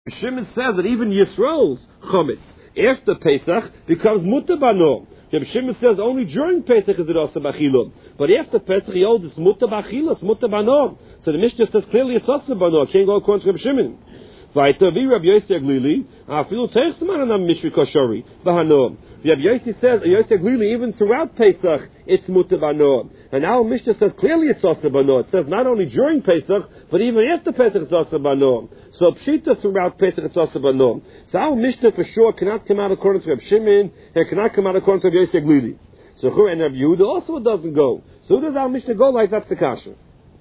Shimon says that even Yisrael's chametz after Pesach becomes mutter bano. Reb Shimon says only during Pesach is it also b'achila, but after Pesach he holds it's mutter b'achila, it's mutter bano. So the Mishnah says clearly it's also bano. It can't go according to Reb Shimon. Vayter vi Rabbi Yosef Glili afilu teisman anam mishri koshori b'hano. Rabbi Yosef says Yosef Glili even throughout Pesach it's mutter bano. And now Mishnah says clearly it's also bano. It says not only during Pesach but even after Pesach it's also bano. So Pshita throughout Pesach it's also bano. So our Mishnah for sure cannot come out according to Reb Shimon, and cannot come out according to Reb Yosef Glili. So and Reb Yehuda also doesn't go. So who does our Mishnah go like? That's the kasha.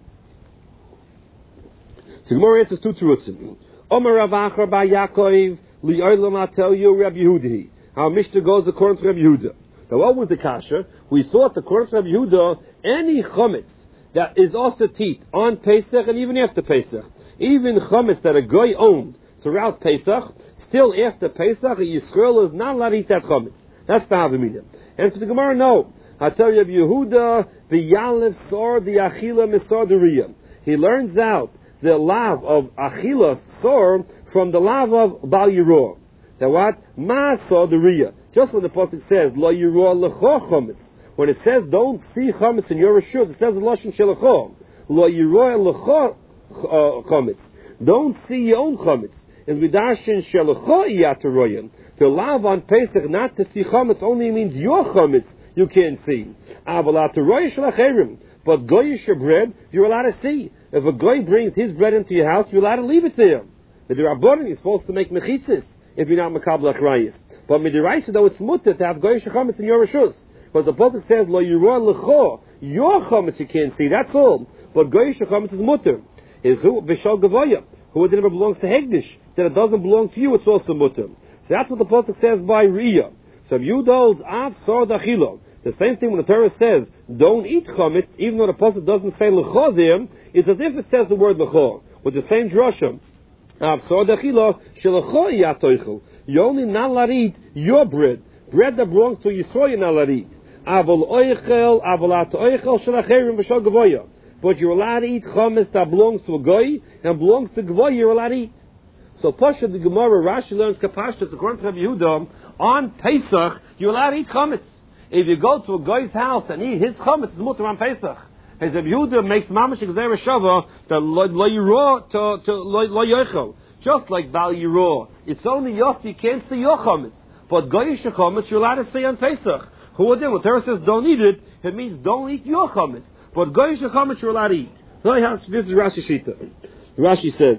So Gemara answers two terutzim. Omer Rav Achar bar Yaakov li'olam I tell you Reb Yehuda. Our Mishnah goes according to Reb Yehuda. Now what was the kasha? We thought according to Reb Yehuda any chametz that is also teeth on Pesach and even after Pesach. Even chametz that a guy owned throughout Pesach, still after Pesach, a Yisrael is not allowed to eat that chametz. That's the Havamina. And for the Gemara, no. I tell you, Yehuda, the Yalev sor, the Achila misor the Riyah. He learns out the lav of Achila sor from the lav of Bal Yirah. That what? Ma sor the Riyah. Just when the pasuk says Lo Yirah lecho chametz, when it says don't see chametz in your reshus, it says Lashon shelecho. Lo Yirah lecho chametz. Don't see your own chametz. Is vidashin shelecho iyataroyim. The lav on Pesach not to see chametz only means your chametz you can't see. Avalataroy shelacherim. But goyish bread you're allowed to see. If a goy brings his bread into your house, you're allowed to leave it to him. The Rabbanan is supposed to make mechitzis if you're not makabel achrayis. But midiraisa though it's mutter to have goyish chametz in your reshus. Because the pasuk says lo yirah lecho, your chametz you can't see. That's all. But goyish chametz is mutter. Is who b'shal gavoya, who it never belongs to hegdish, that it doesn't belong to you, it's also mutter. So that's what the pasuk says by Riyah. So Yehuda holds av sor dachilo. The same thing when the Torah says don't eat chametz, even though the pasuk doesn't say lecho there, it's as if it says the word lecho with the same drasha. Av sor dachilo shelecho yatoichel. You're only not allowed to eat your bread that belongs to Yisrael. You're not allowed to eat. Avol oichel avolat oichel shelacherim v'shal gavoya. But you're allowed to eat chametz that belongs to a goy and belongs to gavoy. You're allowed to eat. So Pasha the Gemara Rashi learns kapashtas according to Rabbi Yehuda on Pesach you're allowed to eat chametz. If you go to a guy's house and eat his chametz, it's mutter on Pesach. As Rabbi Yehuda makes mamash gzeira shava that lo yiro to lo yochel. Just like Bal Yiro, it's only yoch you can't see your chametz, but goyish chametz you're allowed to see on Pesach. Who would then? When Torah says don't eat it, it means don't eat your chametz. But goyish chametz you're allowed to eat. This is Rashi Shita. Rashi says,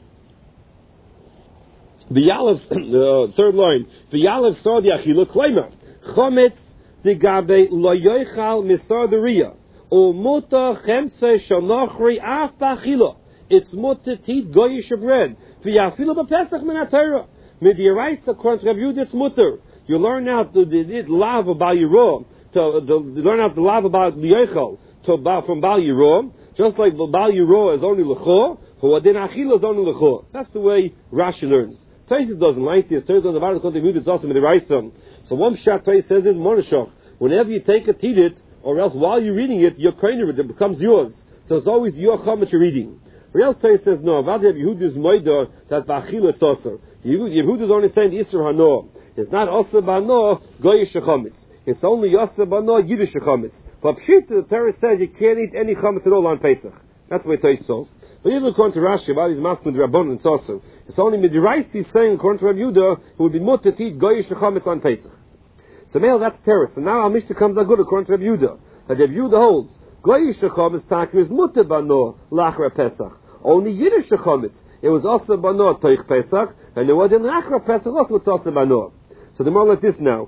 "V'yalev third line. V'yalev sor the achila klema chametz digabe lo yochal misor the riyah umuta chemse shanochri af b'achila." It's mutter to eat goyish bread. V'yafilu b'pesach min haTorah. Midiraisa according to Rabbi Yehuda it's mutter. You learn out the lav about Yirah, learn out the lav about Yochel from Bal Yirah, just like Bal Yirah is only lecho, Huadin Achila is only lecho. That's the way Rashi learns. Taisus doesn't like this. Taisus doesn't about it. It's also midiraisa. So one shot Taisus says is monashach. Whenever you take it, eat it, or else while you're reading it, you're kind of it becomes yours. So it's always your chametz you're reading. But else Taisus says no. Avad Yehuda's moida that ba'achila it's also. Yehuda's only saying the Isser Hano. It's not also bano goyish chametz. It's only also bano yiddish chametz. But Pshita, the Torah says you can't eat any chametz at all on Pesach. That's the way Taisus says. But even according to Rashi, about his masculine Rabbanan, it's also. It's only midiraisa he's saying according to Rabbi Yehuda who would be mutter to eat goyish chametz on Pesach. So male, that's Torah. So now our Mishnah comes out good according to Rabbi Yehuda. That Rabbi Yehuda holds goyish chametz takir is mutter bano lachra Pesach. Only yiddish chametz. It was also bano toich Pesach, and it was in lachra Pesach also it's also bano. So the more like this now.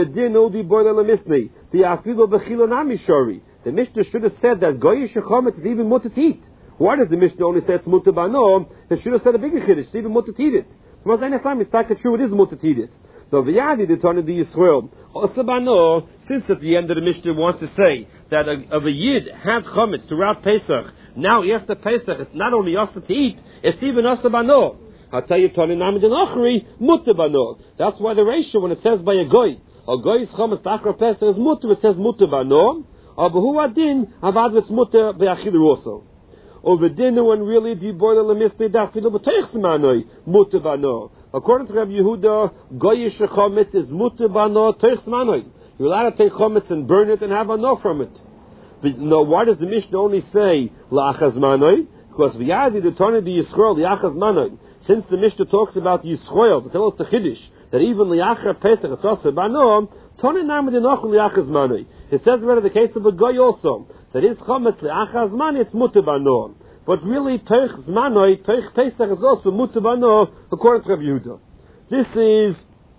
The Mishnah should have said that goyish chametz is even mutter to eat. Why does the Mishnah only say it's mutter bano? It should have said a bigger chiddush. It's even mutter to eat it. It's true it is mutter to eat it. So v'yadi the Tana the Yisrael also bano. Since at the end of the Mishnah wants to say that of a yid had chametz throughout Pesach. Now after Pesach, it's not only also to eat, it's even also bano. I'll tell you, Tani Namid and Achri, mutter bano. That's why the ratio, when it says by a goy's chametz takra Pesach is mutter, it says mutter bano. But who adin avad it's mutter be'achilu also. over dinner when really the boiler lemiste dafilu b'teich zmanoi muter bano. According to Rabbi Yehuda, goyish chometz is muter bano teich zmanoi. You're allowed to take chometz and burn it and have ano from it. But no, why does the Mishnah only say la'achaz manoi? Because v'yadi the Tana the Yisrael la'achaz manoi. Since the Mishnah talks about the Yisrael to tell us the Chiddush that even li'achar Pesach it's also bano, Tana namid enoch li'achaz manoi. It says about the case of a goy also that his chometz li'achaz manoi it's muter bano. But really teich zmanoi teich Pesach is also muter bano according to Rabbi Yehuda. This is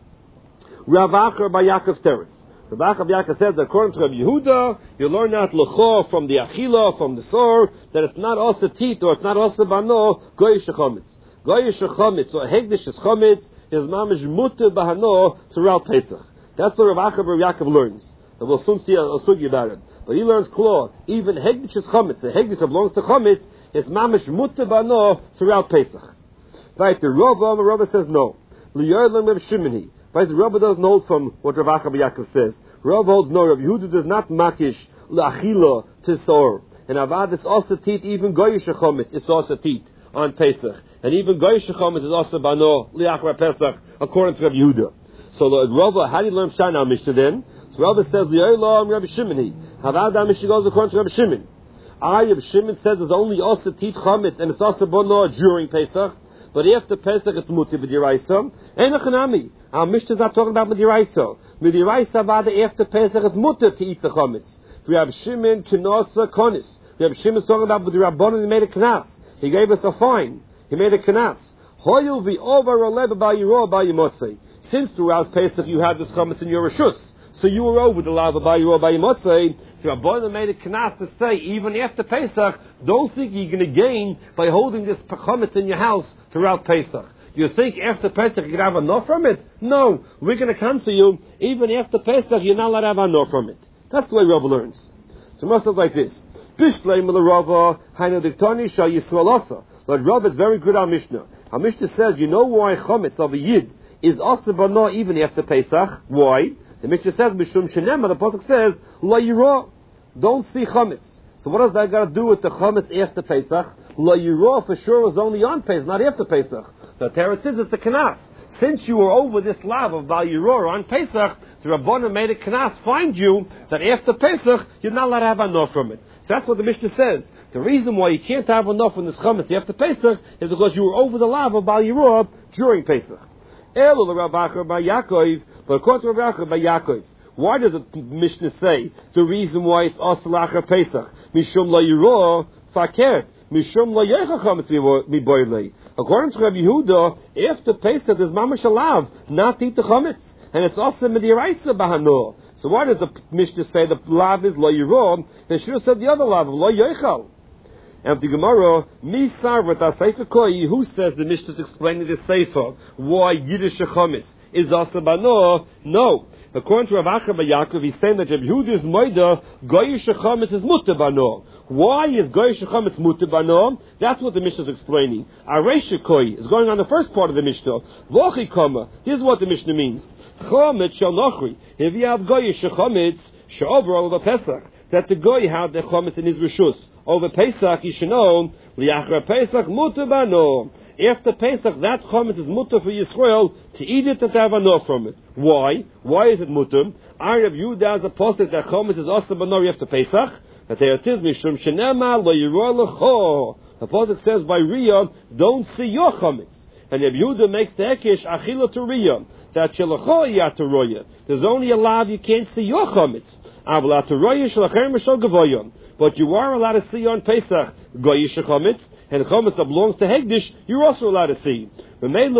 Rav Acher by Yaakov Teretz. Rav Acher Yaakov says that according to Rabbi Yehuda, you learn that lecho from the achila, from the sor, that it's not also tit or it's not also bano, goyish chometz. Goyish chometz, or hegdish chometz, is mamish muter bahano throughout Pesach. That's what Rav Acher Yaakov learns. And we'll soon see a sugi about it. But he learns klar, even hegdish chometz, the hegdish that belongs to chometz, is mamish muter bahano throughout Pesach. Right, the Rava says no. Li'yarlam Rav Shimoni. The Rabbi doesn't hold from what Rav Acher Yaakov says. Rav holds no. Rabbi Yehuda does not makish la'achila to sor. And avad is also tit, even goyish chometz is also tit on Pesach. And even goyish chometz is also bano li'achar Pesach according to Rabbi Yehuda. So Rav, how do you learn Shana Mishnah then? So Rav says li'olam Rabbi Shimoni. Havad Mishnah goes according to Rabbi Shimon. Rabbi Shimon says there's only also tit chometz and it's also bano during Pesach. But after Pesach it's muter b'diraisa. And a chanami. Our Mishnah is not talking about Midiraisa. Midiraisa vada after Pesach is mutter to eat the chametz. We have Shimon, Kenosa, Konis. We have Shimon talking about the Rabbanon, he made a knas. He gave us a fine. He made a knas. Hoyul vi over oleva by Yiro by Yimotzei. Since throughout Pesach you had this chametz in your reshus, so you were over the lava by Yiro by Yimotzei. The Rabbanon made a knas to say, even after Pesach, don't think you're going to gain by holding this chametz in your house throughout Pesach. You think after Pesach you can have enough from it? No, we're going to cancel you. Even after Pesach, you're not allowed to have enough from it. That's the way Rav learns. So it must look like this. Bishlei Rava Hainu Diktani Shal Yisrael Asa. But Rav is very good on Mishnah. Our Mishnah says, you know why chametz of a yid is also bano even after Pesach? Why? The Mishnah says, Mishum Shenema. The pasuk says, La Yira. Don't see chametz. So what does that got to do with the chametz after Pesach? La Yira for sure was only on Pesach, not after Pesach. The Teretz says it's a knas. Since you were over this lav of Bal Yiror on Pesach, the Rabbanan made a knas find you that after Pesach you're not allowed to have enough from it. So that's what the Mishnah says. The reason why you can't have enough from this chametz after Pesach is because you were over the lav of Bal Yiror during Pesach. Elo Rav Acher by Yaakov, but according to Rav Acher by Yaakov, why does the Mishnah say the reason why it's also lacher Pesach? Mishum la Yiror fakert. Mishum la yecha chametz miboilei. According to Rabbi Yehuda, after Pesach there's mamash alav, not to eat the chametz, and it's also midiraisa bahano. So why does the Mishnah say the lav is lo yiro? They should have said the other lav, lo yechal. And the Gemara, misar v'taseifa koi, who says the Mishnah is explaining the seifa why Yiddish chametz is also bano? No. According to Rav Acher Yaakov, he's saying that Rabbi Yehuda's moida goyish chametz is muter bano. Why is goyish chametz muter bano? That's what the Mishnah is explaining. Areisha koi is going on the first part of the Mishnah. Vochi kama. This is what the Mishnah means. Chametz shel nochri. If you have goyish chametz she'over over Pesach, that the goy had the chametz in his reshus over Pesach, you should know liachar Pesach muter bano. After Pesach, that chametz is mutter for Yisrael to eat it and to have enough from it. Why? Why is it mutter? I Rav Yehuda as a posted that chametz is also banori after Pesach. That there it is mishum shenema lo yiror lecho. The posted says by Riyah, don't see your chametz. And Rav Yehuda makes the hekesh achila to Riyah. That shelacho yataroya. There's only a lav you can't see your chametz. Avla taroya shelachem mishal gavoyim. But you are allowed to see on Pesach goyish chametz. And chametz that belongs to Hegdish, you're also allowed to see. He learns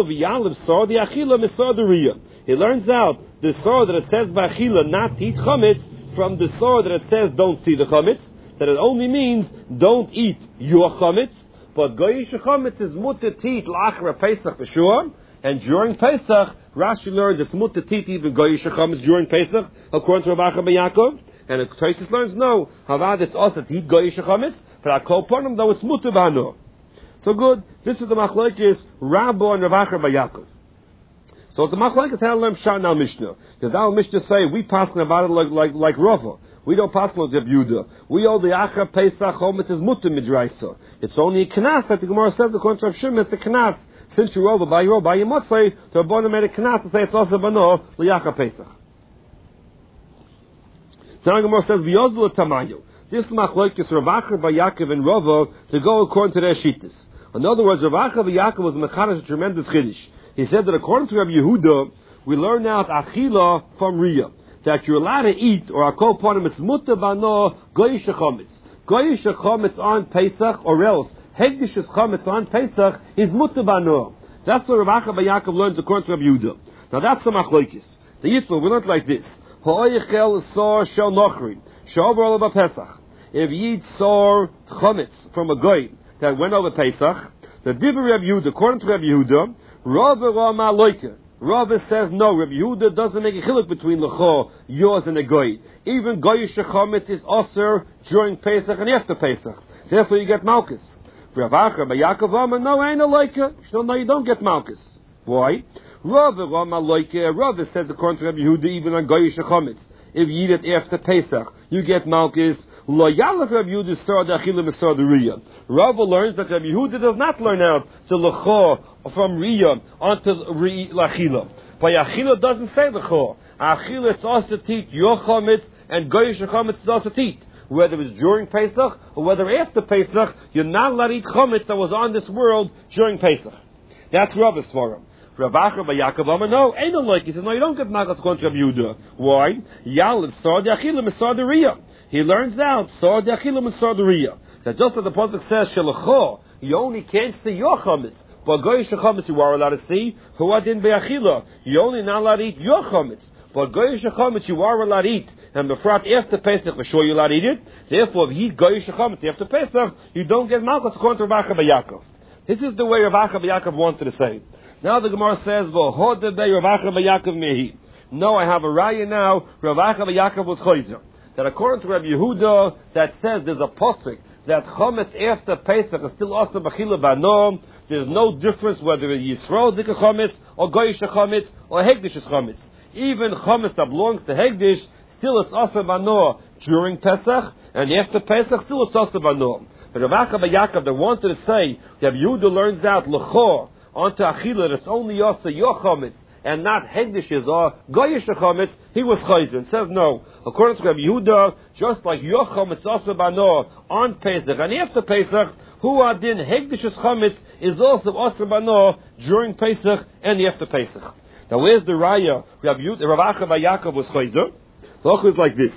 out the sor that it says b'achila not to eat chametz from the sor that it says don't see the chametz, that it only means don't eat your chametz, but goyish chametz is mutter to eat l'achra Pesach for sure, and during Pesach, Rashi learns it's mutter to eat even goyish chametz during Pesach, according to Rav Acher Yaakov, and Tosfos learns no, havad it's also to eat goyish chametz, but I call upon him though it's mutter b'hano. So good. This is the machlokes Rabbo and Rav Acher Yaakov. So it's the machlokes how to learn Pshat now Mishnah. Because now Mishnah say we pass about it like Rava. We don't pass like Rabbi Yehuda. We hold the Achar Pesach Chometz is mutter midraisa. It's only a knas that the Gemara says according to Rav Shimon. It's a knas. Since you're over by your motzei, to Rabbanan made a knas to say it's also bano liachar Pesach. Now the Gemara says v'yozul tamayu. This machlokes Rav Acha bar Yaakov and Rava to go according to their shittas. In other words, Rav Acha bar Yaakov was mechadash a tremendous chiddush. He said that according to Rabbi Yehuda, we learn out achila from Riyah, that you're allowed to eat, or akol ponim, it's mutter bano goyish chametz. Goyish chametz on Pesach, or else hegdish chametz on Pesach is mutter bano. That's what Rav Acha bar Yaakov learns according to Rabbi Yehuda. Now that's the machlokes. The Yitzel, we learned like this. Ha'oichel sor shel nochrin, she'over all about Pesach. If you eat sor chametz from a goy that went over Pesach, the divrei Rabbi Yehuda, according to Rabbi Yehuda, Rava Rama Loike. Rava says no. Rabbi Yehuda doesn't make a chiluk between lecho, yours, and a goy. Even goyish chametz is osir during Pesach and after Pesach. Therefore, you get malchus. Rav Acha bar Yaakov Rama, no, ain't a loike. No, you don't get malchus. Why? Rava Rama Loike. Rava says according to Rabbi Yehuda, even on goyish chametz, if you eat it after Pesach, you get malchus. Lo yalach Rabbi Yehuda sor da'achila misor d'riyah. Rava learns that Rabbi Yehuda does not learn out to lecho from riyah onto l'achila. But achila doesn't say lecho. Achila it's also teat your chametz and goyish chametz is also teat. Whether it's during Pesach or whether after Pesach, you're not allowed to eat chametz that was on this world during Pesach. That's Rava's forum. Rav Acha bar Yaakov Amar, no, ain't no like. He says, no, you don't get malchus according to Rabbi Yehuda. Why? Yal sor da'achila misor d'riyah. He learns out sor da'achila misor d'riyah. That just as the pasuk says shelacho, you only can't see your chametz, but goyish chametz you are allowed to see. Who adin be'achila, you only not allowed to eat your chametz, but goyish chametz you are allowed to eat. And befrat after Pesach, for sure you're allowed to eat it. Therefore, if you eat goyish chametz after Pesach, you don't get malchus according to Rav Acha bar Yaakov. This is the way Rav Acha bar Yaakov wanted to say. Now the Gemara says, "V'hodeh bei Rav Acha bar Yaakov mehi." No, I have a raya now. Rav Acha bar Yaakov was chayzer. That according to Rabbi Yehuda, that says there's a posuk that chametz after Pesach is still also b'chila b'ano. There's no difference whether it's Yisrael dika chametz or goyish chametz or hegdish chametz. Even chametz that belongs to hegdish, still it's also b'ano during Pesach, and after Pesach still it's also b'ano. But Rav Acha bar Yaakov, they wanted to say that Yehuda learns out l'chor onto achila, it's only also your chametz and not hegdishes or goyish chametz. He was chayzer and says no. According to Rabbi Yehuda, just like your chametz also bano on Pesach and after Pesach, who adin hegdishes chametz is also bano during Pesach and after Pesach. Now where's the raya? Rav Acha bar Yaakov was chayzer. The loch is like this.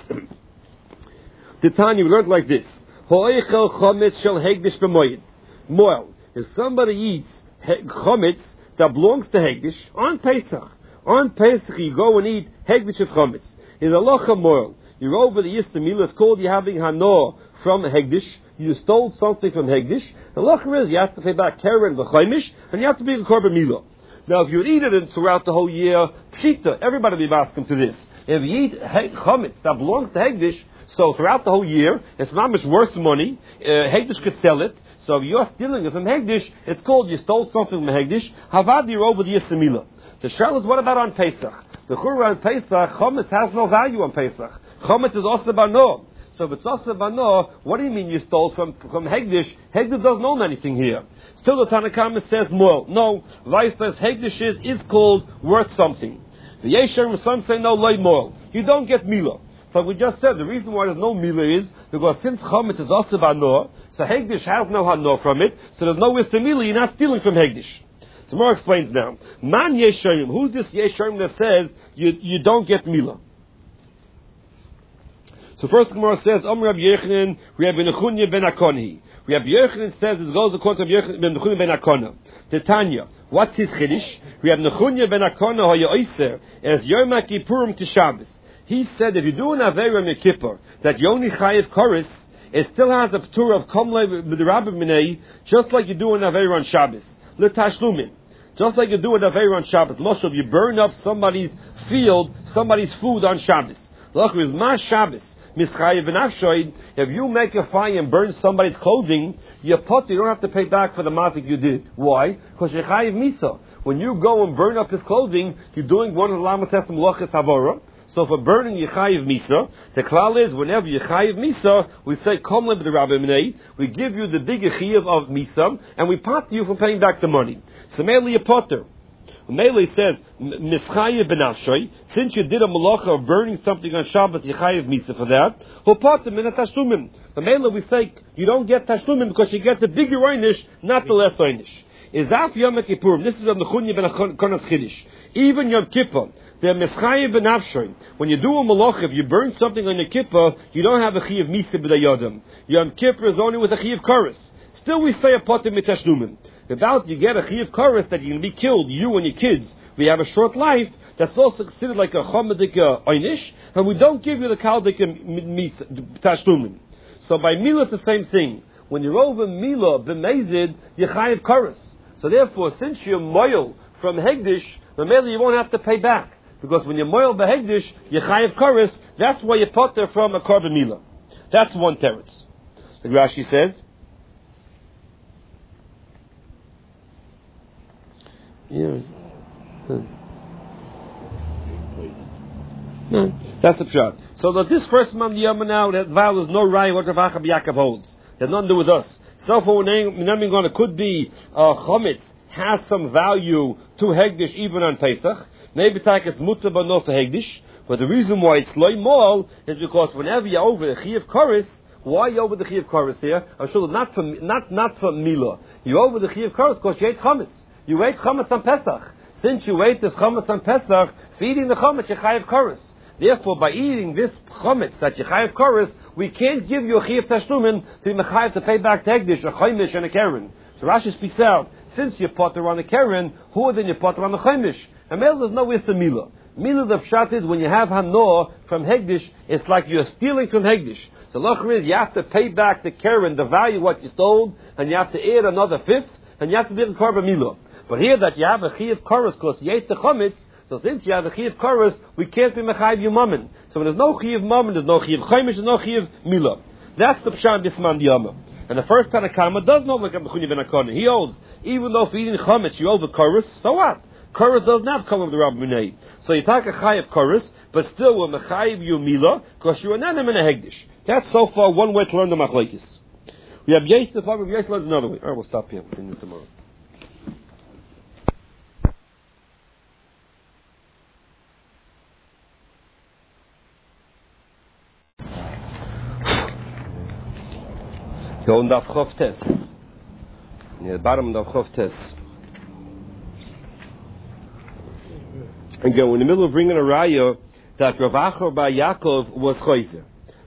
The Tanya we learned like this. Ho'echel chametz shel hegdish b'moed. Moel. If somebody eats chametz that belongs to hegdish on Pesach you go and eat hegdish's chametz. In the halacha moel, you're over the yistamila. It's called you having hano from hegdish. You stole something from hegdish. The halacha is you have to pay back keren v'chaimish and you have to be a korban milah. Now, if you eat it throughout the whole year, pshita, everybody will be asking to this. If you eat chametz that belongs to hegdish, so throughout the whole year, it's not much worth money. Hegdish could sell it. So if you're stealing it from hegdish, it's called you stole something from hegdish. Havad, you're over the yistamila. The shell is what about on Pesach? The churah on Pesach, chametz has no value on Pesach. Chametz is also bano. So if it's also bano, what do you mean you stole from hegdish? Hegdish doesn't own anything here. Still the Tanna Kamma says more. No, Vice says hegdish is called worth something. The Yesher, some say no, loy moel. You don't get milah. But we just said the reason why there's no milah is because since chametz is also bano, so hegdish has no hano from it, so there's no wisdom milah, you're not stealing from hegdish. So more explains now. Man Yesharim, who's this Yesharim that says you don't get milah? So first the Gemara says, Rabbi Yochanan, Rabbi Nechunya ben Akonhi. Rabbi Yochanan says this goes according to Rabbi Nechunya ben Akona. Titania, what's his chiddush? Rabbi Nechunya ben Akona hoya oiser as Yom Kippurim to Shabbos. He said if you do an Aveira Yom Kippur that you only chayiv koris, it still has a p'tur of komle b'derabim minei, just like you do an Aveira on Shabbos. L'tashlumin. Just like you do an Aveira on Shabbos. Moshe, you burn up somebody's field, somebody's food on Shabbos. Look, with ma Shabbos. If you make a fire and burn somebody's clothing, you don't have to pay back for the mazik you did. Why? Because you're chayiv misa. When you go and burn up his clothing, you're doing one of the lamates melachas havara. So for burning Yechayiv Misa, the klal is whenever Yechayiv Misa, we say Kom le b'Rabbi Minei, we give you the big Yechayiv of Misa, and we pot you from paying back the money. So mainly a potter. Mele says, Mischayev benafshoy, since you did a malacha of burning something on Shabbos, Yechayiv Misa for that, who pot them in a tashlumim. But Mele we say, you don't get tashlumim because you get the bigger einish, not the less einish. Izaf Yom Kippurim, this is on the Chunya ben Konas Chiddush. Even Yom Kippur, the Mischayev benafshoy, when you do a malacha, if you burn something on your kippur, you don't have a Chayiv Misa b'dayadim. Yom Kippur is only with a Chayiv Koros. Still we say a potter mit tashlumim. About you get a Chayiv Koros that you're going to be killed, you and your kids. We have a short life. That's also considered like a chomedik einish, and we don't give you the kaldik tashlumim. So by Mila, it's the same thing. When you're over Mila b'mezid, you Chayiv Koros. So therefore, since you're moil from Hegdish, the Mila you won't have to pay back, because when you're moil b'Hegdish, you Chayiv Koros. That's why you put there from a korban Mila. That's one teretz. The Rashi says. Yeah. No, that's the pshat. So that this first man Yama now that vow is no raya what Rav Acha Yaakov holds. It has nothing to do with us. So for when it could be chometz has some value to Hegdish even on Pesach. Maybe it's mutter but not for Hegdish. But the reason why it's loy mol is because whenever you're over the Chayiv Koros, why are you over the Chayiv Koros here? I'm sure not for Mila. You're over the Chayiv Koros because you ate chometz. You ate chametz on Pesach. Since you ate this chametz on Pesach, for eating the chametz, you chayiv koros. Therefore, by eating this chametz that you chayiv koros, we can't give you a chayiv tashlumin to be mechayiv to pay back tegdish, a chaimish, and a keren. So Rashi speaks out, since you potter on a keren, who then you potter on the chaimish? And there's no wisdom mila. Mila, the pshat is when you have hanoah from hegdish, it's like you're stealing from hegdish. So lachar is you have to pay back the keren, the value of what you stole, and you have to add another fifth, and you have to be in korban mila. But here that you have a Chayiv Koros because you ate the chametz, so since you have a Chayiv Koros, we can't be mechayiv yumamin. So when there's no Chayiv mammon, there's no Chayiv chaimish, there's no Chayiv mila. That's the pshat Bisman Diyama. And the first Tanakama does not look at the Chunya ben Akon. He holds, even though for eating chametz you over Koros, so what? Koros does not come with the Rabbi Minei. So you take a Chayiv Koros, but still we're mechayiv you mila because you're an anim and a hegdish. That's so far one way to learn the machlekes. We have Yosef, Yosef learns another way. Alright, we'll stop here. We'll continue tomorrow. Go on the Chof Tes. Near the bottom of the Chof Tes. And go in the middle of bringing a raya that Rav Acha bar Yaakov was choizer.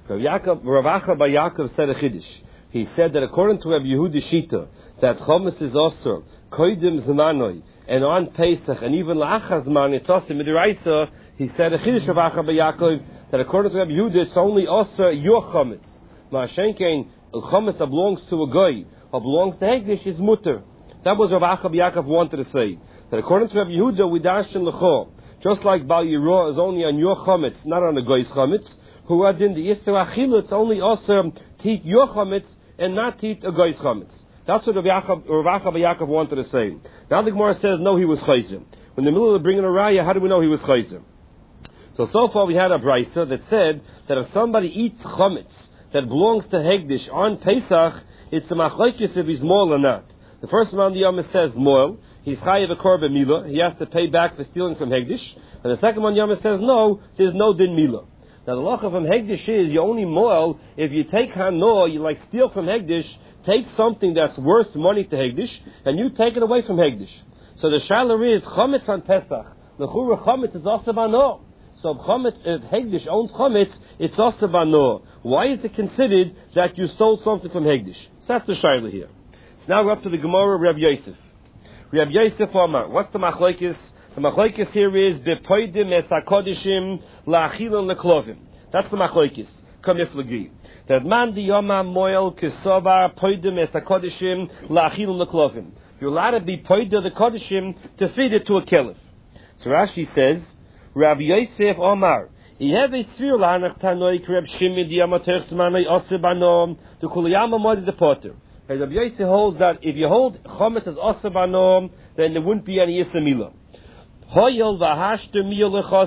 Rav Acha bar Yaakov said a chiddush. He said that according to Rabbi Yehuda Shita, that chometz is osur, koidim zmanoi, and on Pesach, and even la'achar zman, it's osur midiraisa. He said a chiddush Rav Acha bar Yaakov that according to Rabbi Yehuda, it's only osur your chometz. Ma'ashenkein, chometz that belongs to a goy or belongs to hegdish is mutter. That was Rav Acha bar Yaakov wanted to say. That according to Rabbi Yehuda, we darshan l'cho. Just like Bal Yirah is only on your chometz, not on the goy's chometz. Who are in the Yisra Achila, it's only also to eat your chometz and not to eat a goy's chometz. That's what Rav Acha bar Yaakov wanted to say. Now the Gemara says, no, he was chayzer. In the middle of bringing a raya, how do we know he was chayzer? So far we had a brisa that said that if somebody eats chometz that belongs to Hegdish on Pesach, it's a machlekes if he's moil or not. The first man the Yom says moil. He's chayiv a korban mila. He has to pay back for stealing from Hegdish. And the second one Yom says no, there's no din mila. Now the lacha from Hegdish is you only moil if you take hanoah, you like steal from Hegdish, take something that's worth money to Hegdish, and you take it away from Hegdish. So the shaila is chometz on Pesach. The chura chometz is also banoah. So if Hegdish owns chometz, it's also banoah. Why is it considered that you stole something from Hegdish? So that's the shaila here. So now we're up to the Gemara of Reb Yosef. Reb Yosef Omar. What's the machlekes? The machlekes here is bepoidim es hakodishim la'achilon leklovim. That's the machlekes. Kamiflagi. That man di yoma moel kisovar poidim es hakodishim la'achilon leklovim. You're allowed to be poidim the kodishim to feed it to a kelef. So Rashi says, Reb Yosef Omar. Iheve svir la'anach tanoi kreb shimi di yoma terchsmanoi osir banom to kuliyama modi the potter. Rabbi Yosef holds that if you hold chometz as osir banom, then there wouldn't be any yisra mila. Hoyel v'hashter miyol lechazi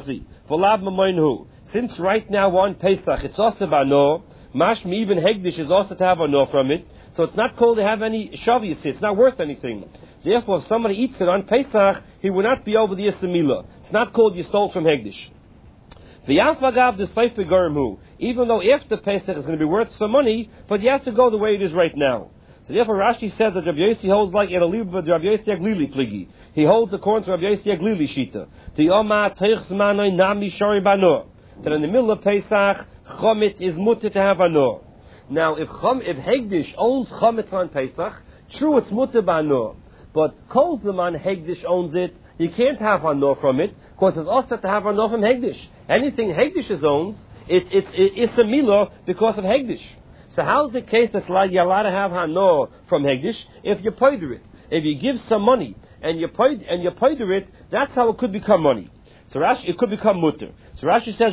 V'lav mamoinhu. Since right now on Pesach it's also bano, mashmi even hegdish is also to have ano from it, so it's not called to have any shavi. It's not worth anything. Therefore, if somebody eats it on Pesach, he will not be over the Yistamila. It's not called you stole from hegdish. V'yafagav the Seifer Garmu. Even though after Pesach it's going to be worth some money, but you have to go the way it is right now. So therefore Rashi says that Rabbi Yossi holds like in a libra Rabbi Yossi Aglili pligi. He holds according to Rabbi Yossi Aglili shita. The Oma Teichs Manoi Nami Shari Bano. That in the middle of Pesach, Chomit is mutter to have ano. Now if Hegdish owns Chomit on Pesach, true it's mutter bano. But Kol Zaman Hegdish owns it, you can't have ano from it, because it's also to have ano from Hegdish. Anything Hegdish owns, it's a milah because of Hegdish. So how's the case that you're allowed to have ano from Hegdish if you poider it? If you give some money and you poider it, that's how it could become money. So Rashi, it could become mutter. So Rashi says,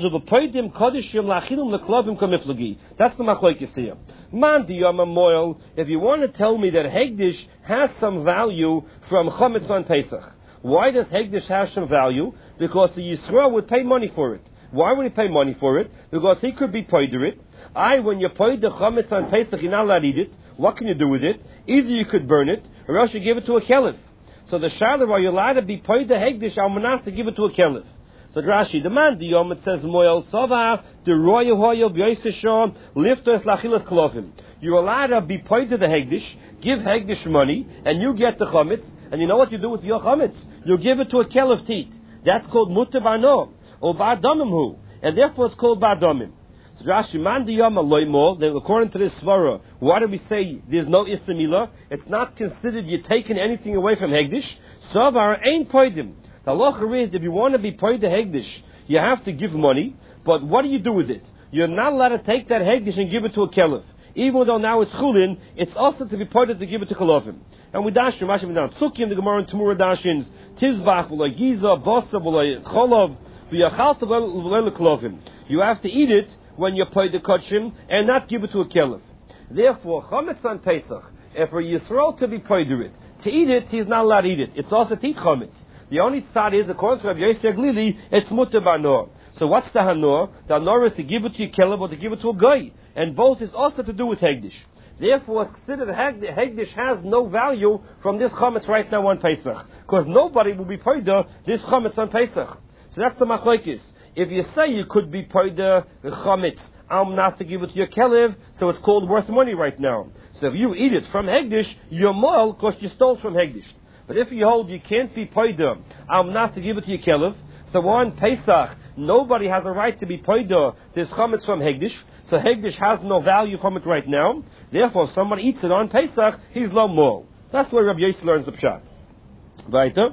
that's the machlokes here. Man diyama moil. If you want to tell me that Hegdish has some value from Chometz on Pesach, why does Hegdish have some value? Because the Yisrael would pay money for it. Why would he pay money for it? Because he could be poider it. When you poider Chometz on Pesach, you're not allowed to eat it. What can you do with it? Either you could burn it, or else you give it to a kelef. So the shaila, are you allowed to be poider Hegdish almanas to give it to a kelef? So Rashi, the man the yom, it says moel sava the royal hoyo b'yoseshon liftos lachilas klofim. You're allowed to be pointed to the hegdish, give hegdish money, and you get the chametz. And you know what you do with your chametz? You give it to a kelef teat. That's called mutter bano or ba'adamim hu, and therefore it's called ba'adamim. So Rashi, man the yom aloymol. Then according to this svara, why do we say there's no istamila? It's not considered you're taking anything away from hegdish. Savar ain't poidim. The halacha is, if you want to be paid the hegdish, you have to give money, but what do you do with it? You're not allowed to take that hegdish and give it to a kelef. Even though now it's chulin, it's also to be paid to give it to kelofim. And we dash Rashi down Psuki in the Gemara and Tamura dashins, Tizbach, v'lo giza, bosa, v'lo cholov, v'yachal v'lo kelofim. You have to eat it when you're paid the kachim and not give it to a kelef. Therefore, chametz on Pesach, if for Yisrael to be paid it, to eat it, he's not allowed to eat it. It's also to eat chametz. The only tzad is, according to Rabbi Yossi Aglili, it's mutter b'anor. So what's the hanor? The hanor is to give it to a kelef or to give it to a goy. And both is also to do with hegdish. Therefore, it's considered that hegdish has no value from this chametz right now on Pesach. Because nobody will be paida this chametz on Pesach. So that's the machlokes. If you say you could be paida the chametz, not to give it to your kelef, so it's called worth money right now. So if you eat it from hegdish, you're moel because you stole from hegdish. But if you hold you can't be poida, not to give it to your kelef, so on Pesach, nobody has a right to be poida this chametz from hegdish, so hegdish has no value from it right now. Therefore, if somebody eats it on Pesach, he's lo mol. That's where Rabbi Yossi learns the pshat. Weiter.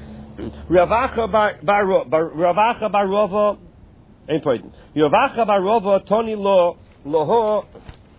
Ravacha bar Rava, ain't poida. Ravacha bar Rava, Toni lo loho